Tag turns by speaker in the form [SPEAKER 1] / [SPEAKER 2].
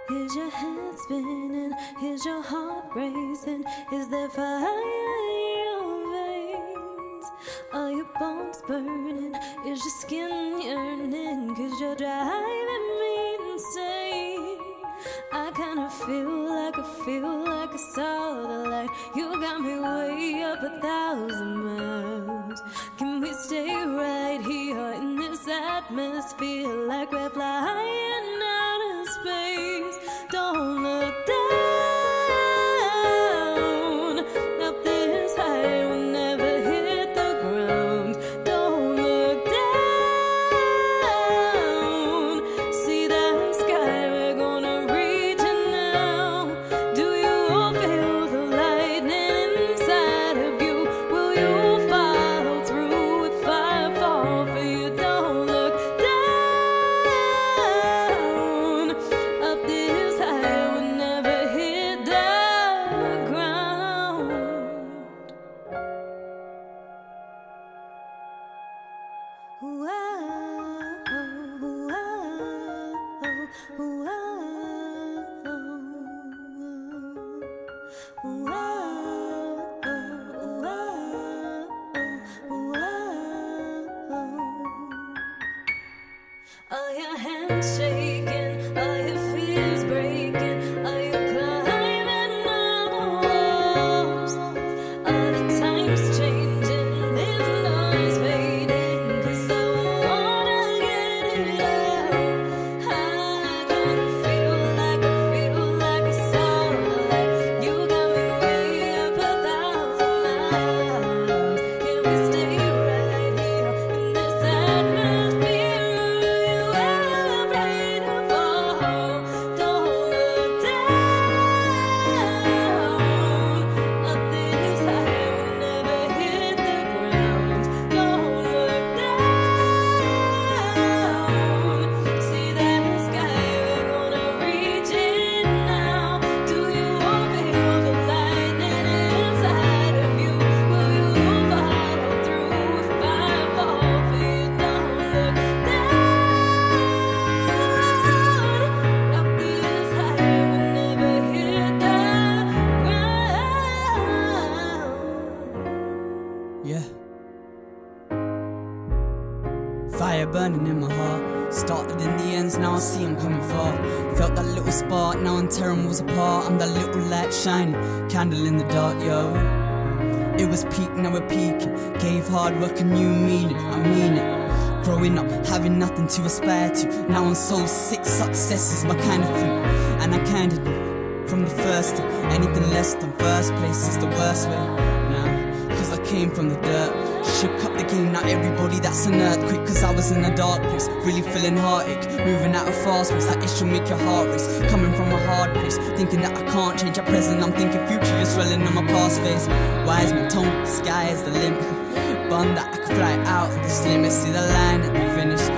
[SPEAKER 1] Is your head spinning? Is your heart racing? Is there fire in your veins? Are your bones burning? Is your skin yearning? 'Cause you're driving me insane. I kinda feel like I saw the light. You got me way up 1,000 miles. Can we stay right here in this atmosphere like we're flying out in space? Don't look down. Up this high will never hit the ground. Don't look down. See that sky, we're gonna reach it now. Do you feel the lightning inside of you? Will you follow through if I fall for you? Don't look down. Up this high will never hit the ground. Are your hands shaking? Are your fears breaking? Are you climbing all the walls? Are the times changing? Is the noise fading? 'Cause I wanna get it out. I can feel like I saw the light. You got me way up 1,000 miles. Can we stay right here in this atmosphere? You afraid to fall. Don't look down. Up this high will never hit the ground. Don't look down. See that sky, we're gonna reach it now. Do you feel the lightning inside of you? Will you follow through if I fall for you? Don't look down. Up this high will never hit the ground.
[SPEAKER 2] Yeah. Fire burning in my heart. Started in the ends, now I see I'm coming far. Felt that little spark, now I'm tearing walls apart. I'm that little light shining, candle in the dark, yo. It was peak, now we're peaking. Gave hard work a new meaning, I mean it. Growing up, having nothing to aspire to. Now I'm so sick, success is my kind of thing. And I kinda knew from the first thing, anything less than first place is the worst way. Now, 'cause I came from the dirt. Shook up the game, not everybody that's an earthquake. 'Cause I was in a dark place, really feeling heartache. Moving out of fast pace, that it'll make your heart race. Coming from a hard place, thinking that I can't change at present. I'm thinking future is swelling on my past face. Wise my tone, sky is the limit. Bun that I could fly out of this limit. See the line at the finish.